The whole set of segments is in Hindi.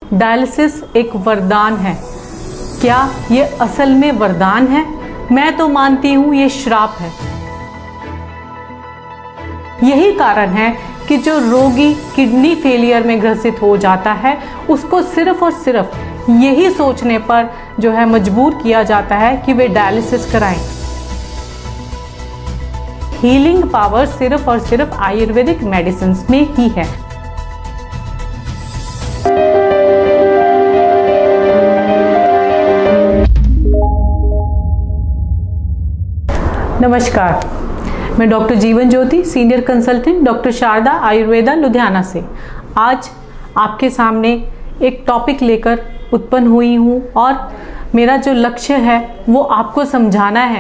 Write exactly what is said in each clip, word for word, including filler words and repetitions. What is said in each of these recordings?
डायलिसिस एक वरदान है। क्या ये असल में वरदान है? मैं तो मानती हूँ ये श्राप है। यही कारण है कि जो रोगी किडनी फेलियर में ग्रसित हो जाता है उसको सिर्फ और सिर्फ यही सोचने पर जो है मजबूर किया जाता है कि वे डायलिसिस कराएं। हीलिंग पावर सिर्फ और सिर्फ आयुर्वेदिक मेडिसिन में ही है। नमस्कार, मैं doctor Jeevan Jyoti, senior consultant, doctor Sharda Ayurveda Ludhiana से आज आपके सामने एक टॉपिक लेकर उत्पन्न हुई हूँ और मेरा जो लक्ष्य है वो आपको समझाना है।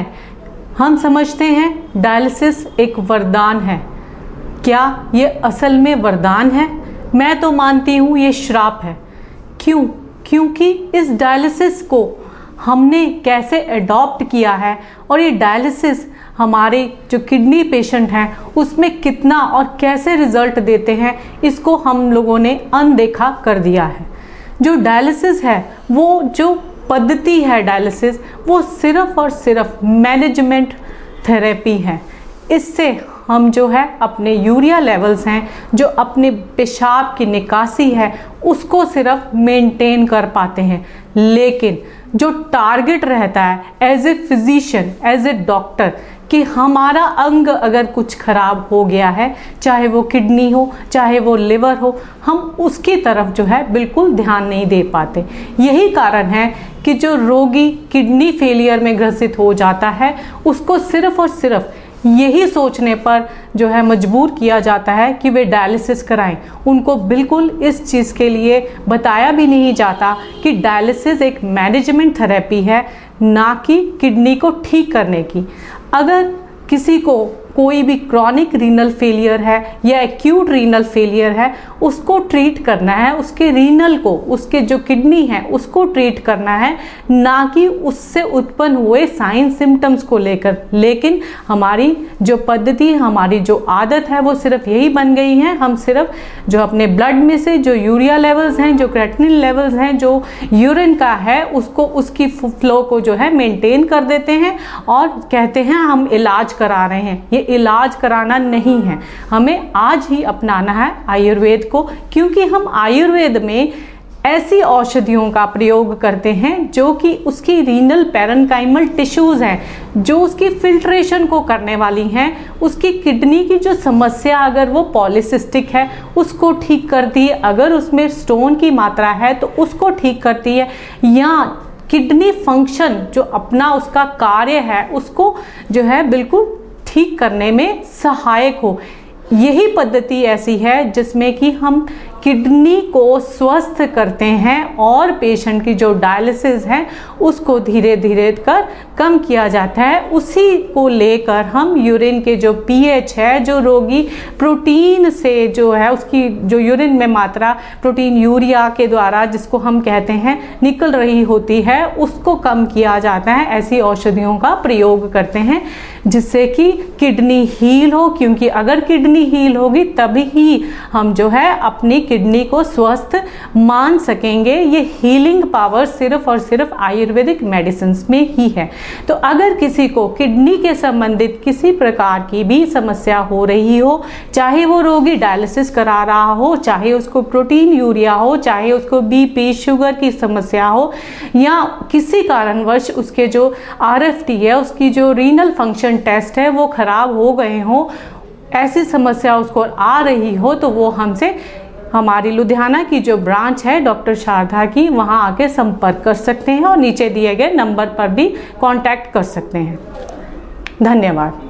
हम समझते हैं डायलिसिस एक वरदान है। क्या ये असल में वरदान है? मैं तो मानती हूँ ये श्राप है। क्यों? क्योंकि इस डायलिसिस को हमने कैसे अडॉप्ट किया है और ये डायलिसिस हमारे जो किडनी पेशेंट हैं उसमें कितना और कैसे रिजल्ट देते हैं, इसको हम लोगों ने अनदेखा कर दिया है। जो डायलिसिस है, वो जो पद्धति है डायलिसिस, वो सिर्फ और सिर्फ मैनेजमेंट थेरेपी है। इससे हम जो है अपने यूरिया लेवल्स हैं, जो अपने पेशाब की निकासी है, उसको सिर्फ मेंटेन कर पाते हैं। लेकिन जो टारगेट रहता है as a physician, as a doctor, कि हमारा अंग अगर कुछ खराब हो गया है, चाहे वो किडनी हो, चाहे वो लिवर हो, हम उसकी तरफ जो है बिल्कुल ध्यान नहीं दे पाते। यही कारण है कि जो रोगी किडनी फेलियर में ग्रसित हो जाता है उसको सिर्फ और सिर्फ यही सोचने पर जो है मजबूर किया जाता है कि वे डायलिसिस कराएं। उनको बिल्कुल इस चीज़ के लिए बताया भी नहीं जाता कि डायलिसिस एक मैनेजमेंट थेरेपी है, ना कि किडनी को ठीक करने की। अगर किसी को कोई भी क्रॉनिक रीनल फेलियर है या एक्यूट रीनल फेलियर है, उसको ट्रीट करना है, उसके रीनल को, उसके जो किडनी है उसको ट्रीट करना है, ना कि उससे उत्पन्न हुए साइन सिम्टम्स को लेकर। लेकिन हमारी जो पद्धति, हमारी जो आदत है वो सिर्फ यही बन गई है। हम सिर्फ जो अपने ब्लड में से जो यूरिया लेवल्स हैं, जो क्रेटिनिन लेवल्स हैं, जो यूरिन का है, उसको उसकी फ्लो को जो है मेंटेन कर देते हैं और कहते हैं हम इलाज करा रहे हैं। ये इलाज कराना नहीं है, हमें आज ही अपनाना है आयुर्वेद को, क्योंकि हम आयुर्वेद में ऐसी औषधियों का प्रयोग करते हैं जो कि उसकी रीनल पैरेन्काइमल टिश्यूज हैं, जो उसकी फिल्ट्रेशन को करने वाली हैं, उसकी किडनी की जो समस्या अगर वो पॉलीसिस्टिक है उसको ठीक करती है, अगर उसमें स्टोन की मात्रा है तो उसको ठीक करती है, या किडनी फंक्शन जो अपना उसका कार्य है उसको जो है बिल्कुल ठीक करने में सहायक हो। यही पद्धति ऐसी है जिसमें कि हम किडनी को स्वस्थ करते हैं और पेशेंट की जो डायलिसिस है उसको धीरे धीरे कर कम किया जाता है। उसी को लेकर हम यूरिन के जो पीएच है, जो रोगी प्रोटीन से जो है उसकी जो यूरिन में मात्रा प्रोटीन यूरिया के द्वारा जिसको हम कहते हैं निकल रही होती है, उसको कम किया जाता है। ऐसी औषधियों का प्रयोग करते हैं जिससे कि किडनी हील हो, क्योंकि अगर किडनी हील होगी तभी ही हम जो है अपनी किडनी को स्वस्थ मान सकेंगे। ये हीलिंग पावर सिर्फ और सिर्फ आयुर्वेदिक मेडिसिन में ही है। तो अगर किसी को किडनी के संबंधित किसी प्रकार की भी समस्या हो रही हो, चाहे वो रोगी डायलिसिस करा रहा हो, चाहे उसको प्रोटीन यूरिया हो, चाहे उसको बीपी शुगर की समस्या हो, या किसी कारणवश उसके जो आरएफटी है, उसकी जो रीनल फंक्शन टेस्ट है वो खराब हो गए हो, ऐसी समस्या उसको आ रही हो, तो वो हमसे हमारी लुधियाना की जो ब्रांच है डॉक्टर शारदा की, वहां आके संपर्क कर सकते हैं और नीचे दिए गए नंबर पर भी कांटेक्ट कर सकते हैं। धन्यवाद।